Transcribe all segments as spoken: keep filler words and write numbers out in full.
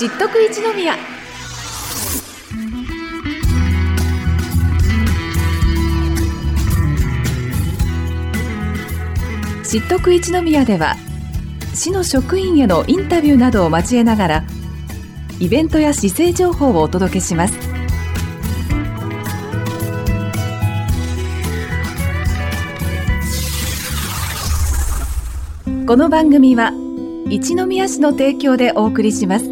知っとく一宮。知っとく一宮では市の職員へのインタビューなどを交えながらイベントや市政情報をお届けします。この番組は一宮市の提供でお送りします。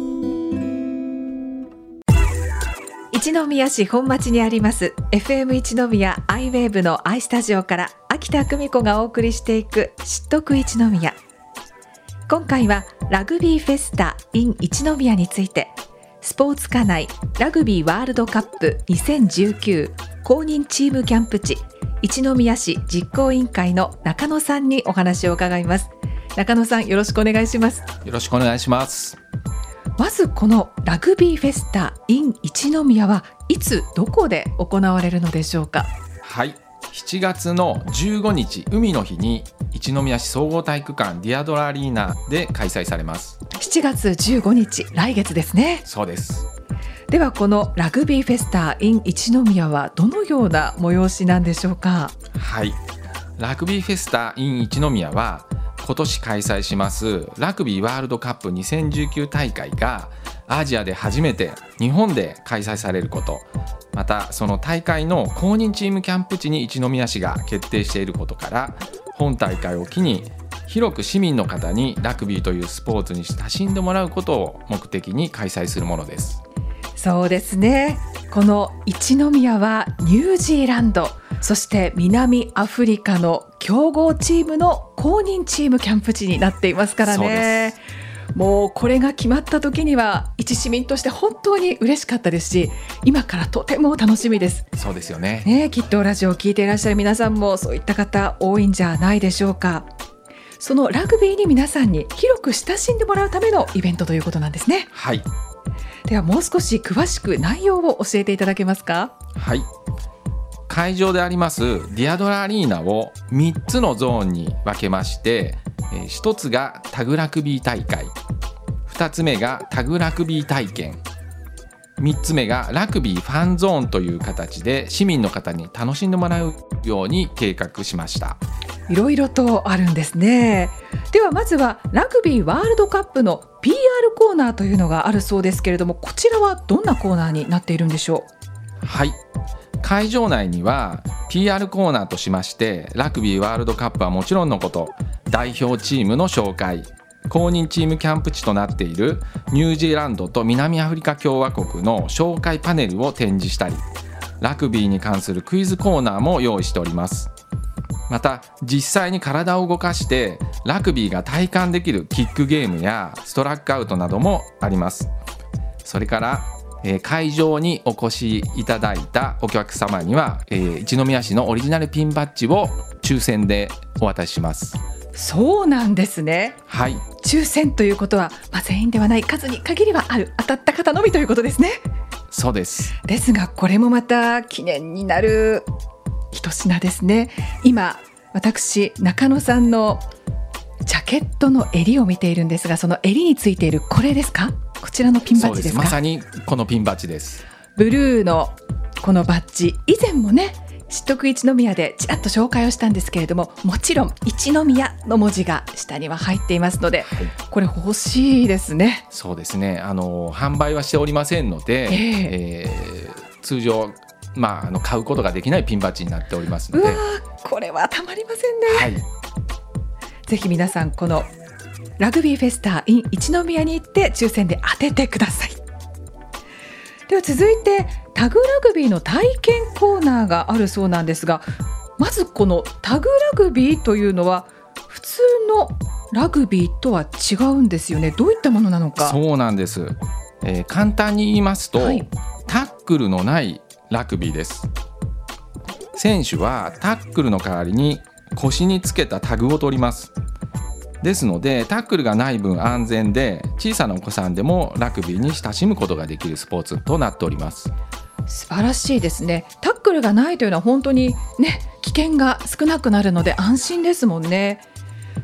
一宮市本町にあります エフエム 一宮アイウェーブの アイスタジオから秋田久美子がお送りしていく知っとく一宮。今回はラグビーフェスタ in 一宮についてスポーツ課内ラグビーワールドカップにせんじゅうきゅう公認チームキャンプ地一宮市実行委員会の中野さんにお話を伺います。中野さん、よろしくお願いします。 よろしくお願いします。 まずこのラグビーフェスタ in 一宮はいつどこで行われるのでしょうか。 はい、しちがつのじゅうごにち海の日に一宮市総合体育館ディアドラアリーナで開催されます。 しちがつじゅうごにち、来月ですね。 そうです。 ではこのラグビーフェスタ in 一宮はどのような催しなんでしょうか。 はい、ラグビーフェスタ in 一宮は今年開催しますラグビーワールドカップにせんじゅうきゅう大会がアジアで初めて日本で開催されること、またその大会の公認チームキャンプ地に一宮市が決定していることから本大会を機に広く市民の方にラグビーというスポーツに親しんでもらうことを目的に開催するものです。 そうですね。この一宮はニュージーランド、そして南アフリカの強豪チームの公認チームキャンプ地になっていますからね。もうこれが決まった時には一市民として本当に嬉しかったですし、今からとても楽しみです。 そうですよね。 ね、きっとラジオを聞いていらっしゃる皆さんもそういった方多いんじゃないでしょうか。そのラグビーに皆さんに広く親しんでもらうためのイベントということなんですね。 はい。 ではもう少し詳しく内容を教えていただけますか。 はい、会場でありますディアドラアリーナをみっつのゾーンに分けまして、ひとつがタグラグビー大会、ふたつめがタグラグビー体験、みっつめがラグビーファンゾーンという形で市民の方に楽しんでもらうように計画しました。 いろいろとあるんですね。ではまずはラグビーワールドカップの ピーアール コーナーというのがあるそうですけれども、こちらはどんなコーナーになっているんでしょう。はい、会場内には ピーアール コーナーとしましてラグビーワールドカップはもちろんのこと代表チームの紹介、公認チームキャンプ地となっているニュージーランドと南アフリカ共和国の紹介パネルを展示したり、ラグビーに関するクイズコーナーも用意しております。また実際に体を動かしてラグビーが体感できるキックゲームやストラックアウトなどもあります。それからえー、会場にお越しいただいたお客様には、えー、一宮市のオリジナルピンバッジを抽選でお渡しします。 そうなんですね。 はい、 抽選ということは、まあ、全員ではない、数に限りはある、当たった方のみということですね。 そうです。 ですがこれもまた記念になる一品ですね。今私中野さんのジャケットの襟を見ているんですが、その襟についているこれですか。こちらのピンバッジですか。 そうです。まさにこのピンバッジです。 ブルーのこのバッジ、以前もね知っとく一宮でちらっと紹介をしたんですけれども、もちろん一宮の文字が下には入っていますので、はい、これ欲しいですね。 そうですね、あの販売はしておりませんので、えーえー、通常、まあ、あの買うことができないピンバッジになっておりますので、 うわこれはたまりませんね。はい、ぜひ皆さんこのラグビーフェスタ in 一宮に行って抽選で当ててください。では続いてタグラグビーの体験コーナーがあるそうなんですが、まずこのタグラグビーというのは普通のラグビーとは違うんですよね。どういったものなのか。 そうなんです、えー、簡単に言いますと、はい、タックルのないラグビーです。選手はタックルの代わりに腰につけたタグを取ります。ですのでタックルがない分安全で、小さなお子さんでもラグビーに親しむことができるスポーツとなっております。 素晴らしいですね。タックルがないというのは本当にね、危険が少なくなるので安心ですもんね。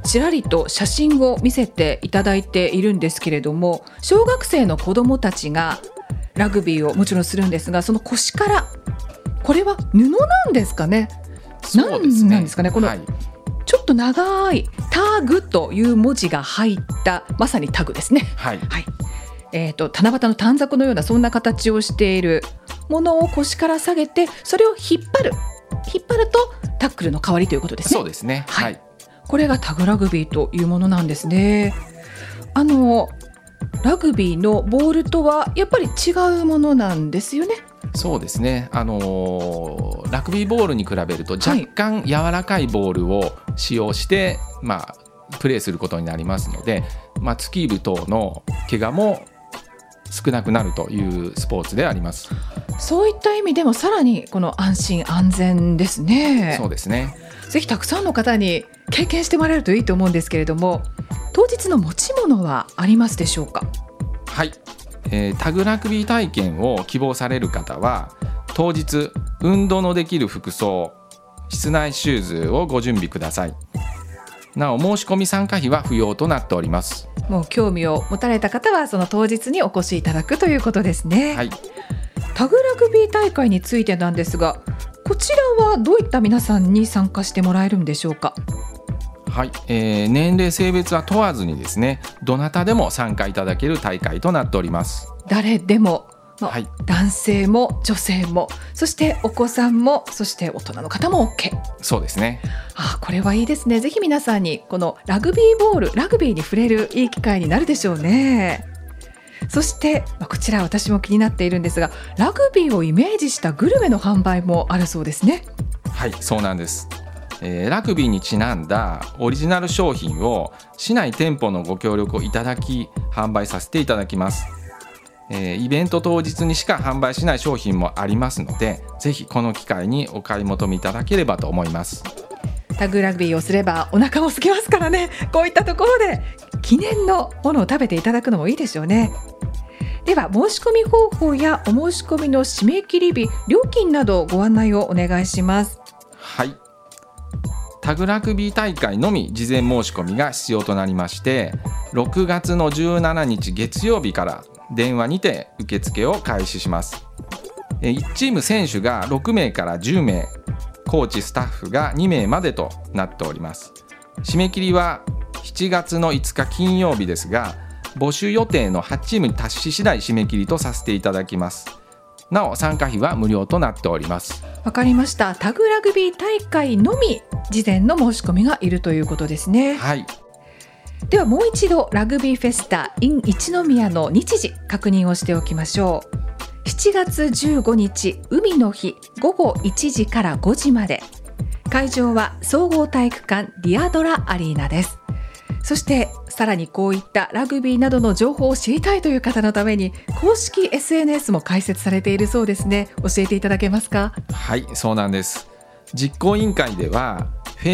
ちらりと写真を見せていただいているんですけれども、小学生の子どもたちがラグビーをもちろんするんですが、その腰からこれは布なんですかね。 そうですね。 何なんですかね。この、 はい、 ちょっと長いタグという文字が入ったまさにタグですね。 はいはいえー、と七夕の短冊のようなそんな形をしているものを腰から下げて、それを引っ張る引っ張るとタックルの代わりということですね。 そうですね、 はいはい、 これがタグラグビーというものなんですね。あのラグビーのボールとはやっぱり違うものなんですよね。 そうですね、あのー、ラグビーボールに比べると若干柔らかいボールを使用して、はいまあ、プレーすることになりますので、まあ、突き指等の怪我も少なくなるというスポーツであります。 そういった意味でもさらにこの安心安全ですね。 そうですね。 ぜひたくさんの方に経験してもらえるといいと思うんですけれども、当日の持ち物はありますでしょうか。 はい、えー、タグラグビー体験を希望される方は当日運動のできる服装、室内シューズをご準備ください。なお申し込み参加費は不要となっております。 もう興味を持たれた方はその当日にお越しいただくということですね。 はい、 タグラグビー大会についてなんですが、こちらはどういった皆さんに参加してもらえるんでしょうか。 はい、えー、年齢性別は問わずにですね、どなたでも参加いただける大会となっております。 誰でも、まあはい、 男性も女性も、そしてお子さんも、そして大人の方も OK。 そうですね。 あ、これはいいですね。ぜひ皆さんにこのラグビーボール、ラグビーに触れるいい機会になるでしょうね。そして、まあ、こちら私も気になっているんですが、ラグビーをイメージしたグルメの販売もあるそうですね。 はい、そうなんです。えー、ラグビーにちなんだオリジナル商品を市内店舗のご協力をいただき販売させていただきます。えー、イベント当日にしか販売しない商品もありますので、ぜひこの機会にお買い求めいただければと思います。 タグラグビーをすればお腹も空きますからね。こういったところで記念のものを食べていただくのもいいでしょうね。では申し込み方法やお申し込みの締め切り日、料金などご案内をお願いします。 はい、タグラグビー大会のみ事前申し込みが必要となりまして、ろくがつのじゅうしちにち月曜日から電話にて受付を開始します。いちチーム選手がろくめいからじゅうめい、コーチスタッフがにめいまでとなっております。締め切りはしちがつのいつか金曜日ですが、募集予定のはちチームに達し次第締め切りとさせていただきます。なお参加費は無料となっております。 わかりました。タグラグビー大会のみ事前の申し込みがいるということですね。 はい、 ではもう一度ラグビーフェスタ in 一宮の日時確認をしておきましょう。しちがつじゅうごにち海の日、ごごいちじからごじまで。会場は総合体育館ディアドラアリーナです。そしてさらにこういったラグビーなどの情報を知りたいという方のために公式 エスエヌエス も開設されているそうですね。教えていただけますか。 はい、そうなんです。実行委員会では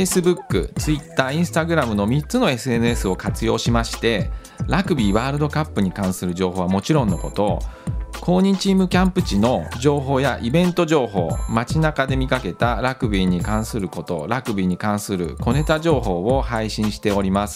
Facebook、Twitter、Instagram のみっつの エスエヌエス を活用しまして、ラグビーワールドカップに関する情報はもちろんのこと、公認チームキャンプ地の情報やイベント情報、街中で見かけたラグビーに関すること、ラグビーに関する小ネタ情報を配信しております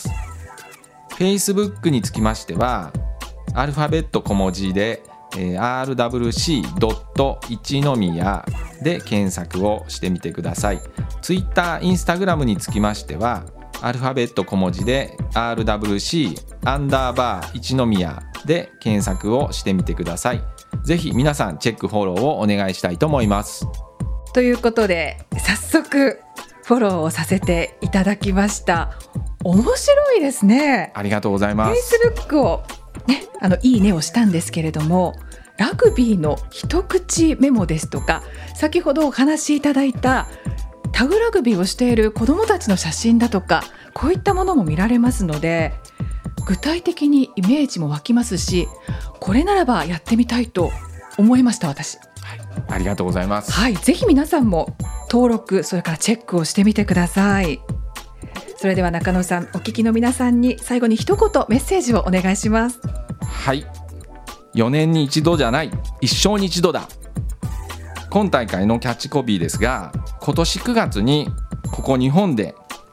。Facebook につきましてはアルファベット小文字で、えー、アールダブリューシー 一宮で検索をしてみてください。 Twitter、Instagram につきましてはアルファベット小文字で アールダブリューシー アンダーバー一宮で検索をしてみてください。ぜひ皆さんチェックフォローをお願いしたいと思います。 ということで早速フォローをさせていただきました。面白いですね。 ありがとうございます。 Facebook を、ね、あのいいねをしたんですけれども、ラグビーの一口メモですとか、先ほどお話しいただいたタグラグビーをしている子どもたちの写真だとか、こういったものも見られますので、具体的にイメージも湧きますし、これならばやってみたいと思いました私。 はい、ありがとうございます。 はい、ぜひ皆さんも登録、それからチェックをしてみてください。それでは中野さん、お聞きの皆さんに最後に一言メッセージをお願いします。 はい、よねんに一度じゃない、一生に一度だ。今大会のキャッチコピーですが、今年くがつにここ日本で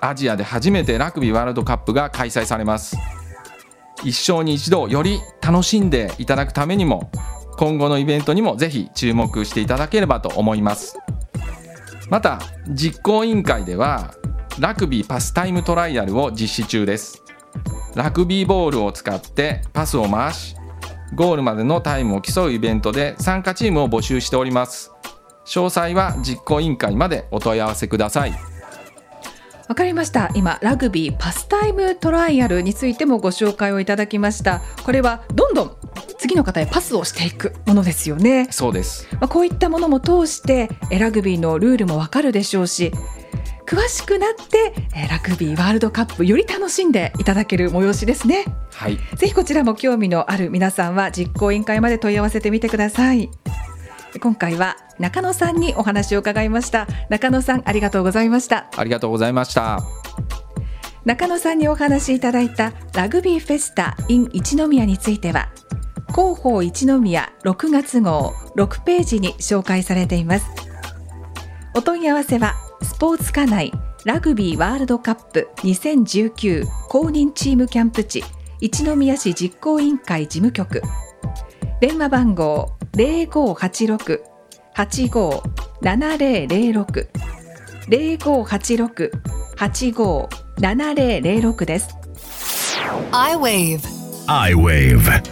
アジアで初めてラグビーワールドカップが開催されます。一生に一度より楽しんでいただくためにも、今後のイベントにもぜひ注目していただければと思います。また実行委員会ではラグビーパスタイムトライアルを実施中です。ラグビーボールを使ってパスを回し、ゴールまでのタイムを競うイベントで参加チームを募集しております。詳細は実行委員会までお問い合わせください。 わかりました。今ラグビーパスタイムトライアルについてもご紹介をいただきました。これはどんどん次の方へパスをしていくものですよね。 そうです。 まあ、こういったものも通してラグビーのルールもわかるでしょうし、詳しくなってラグビーワールドカップより楽しんでいただける催しですね。 はい、 ぜひこちらも興味のある皆さんは実行委員会まで問い合わせてみてください。今回は中野さんにお話を伺いました。中野さん、ありがとうございました。 ありがとうございました。 中野さんにお話いただいたラグビーフェスタ in 一宮については、広報一宮ろくがつ号ろくページに紹介されています。お問い合わせはスポーツ課内ラグビーワールドカップにせんじゅうきゅう公認チームキャンプ地一宮市実行委員会事務局、電話番号 ゼロごはちろく はちごななゼロゼロろく ゼロごはちろく はちごななゼロゼロろく です。 iWave iWave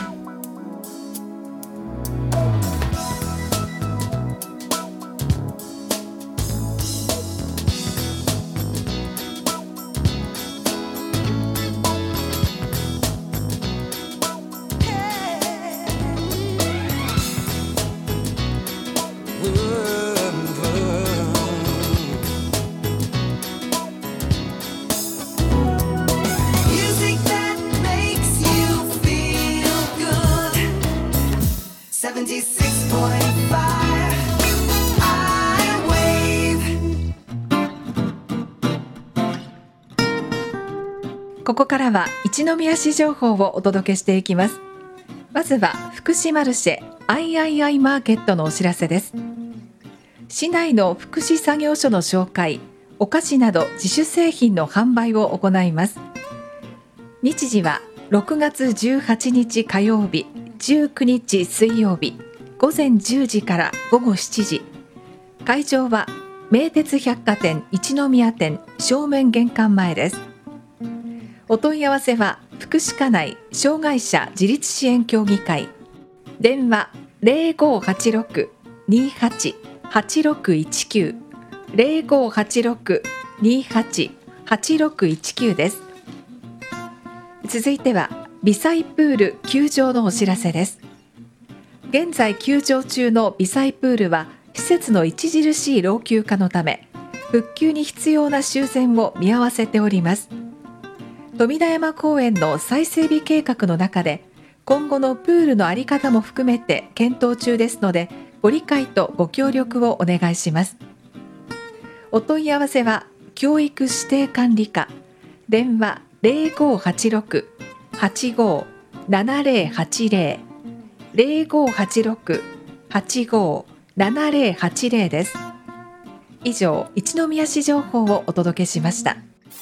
ここからは一宮市情報をお届けしていきます。まずは福祉マルシェ アイアイアイ マーケットのお知らせです。市内の福祉作業所の紹介、お菓子など自主製品の販売を行います。日時はろくがつじゅうはちにち火曜日、じゅうくにち水曜日、午前じゅうじから午後しちじ。会場は名鉄百貨店一宮店正面玄関前です。お問い合わせは福祉課内障害者自立支援協議会、電話 ゼロごはちろく にはち はちろくいちきゅう ゼロごはちろく にはち はちろくいちきゅう です。続いては微細プール休場のお知らせです。現在休場中の微細プールは施設の著しい老朽化のため、復旧に必要な修繕を見合わせております。富田山公園の再整備計画の中で、今後のプールの在り方も含めて検討中ですので、ご理解とご協力をお願いします。お問い合わせは教育指定管理課、電話 ゼロごはちろく はちごななゼロはちゼロ ゼロごはちろく はちごななゼロはちゼロ です。以上、一宮市情報をお届けしました。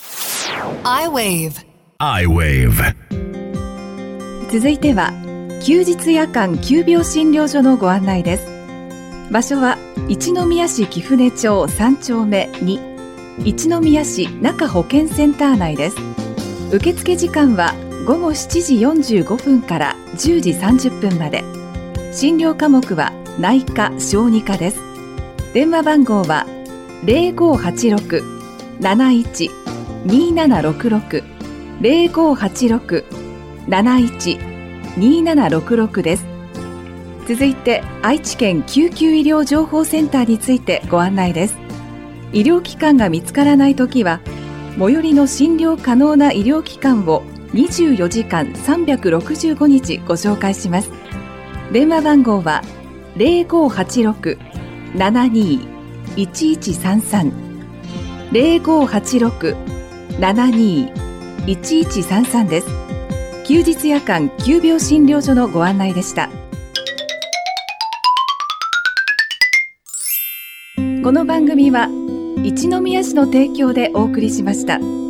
iWave iWave 続いては休日夜間急病診療所のご案内です。場所は一宮市貴船町さんちょうめに、一宮市中保健センター内です。受付時間はごごしちじよんじゅうごふんからじゅうじさんじゅっぷんまで。診療科目は内科・小児科です。電話番号はゼロごはちろく なないち にななろくろく ゼロごはちろく なないち にななろくろく です。続いて愛知県救急医療情報センターについてご案内です。医療機関が見つからないときは、最寄りの診療可能な医療機関をにじゅうよじかんさんびゃくろくじゅうごにちご紹介します。電話番号はゼロごはちろく ななにいちいちさんさん ゼロごはちろく ななにいちいちさんさん です。休日夜間急病診療所のご案内でした。この番組は一宮市の提供でお送りしました。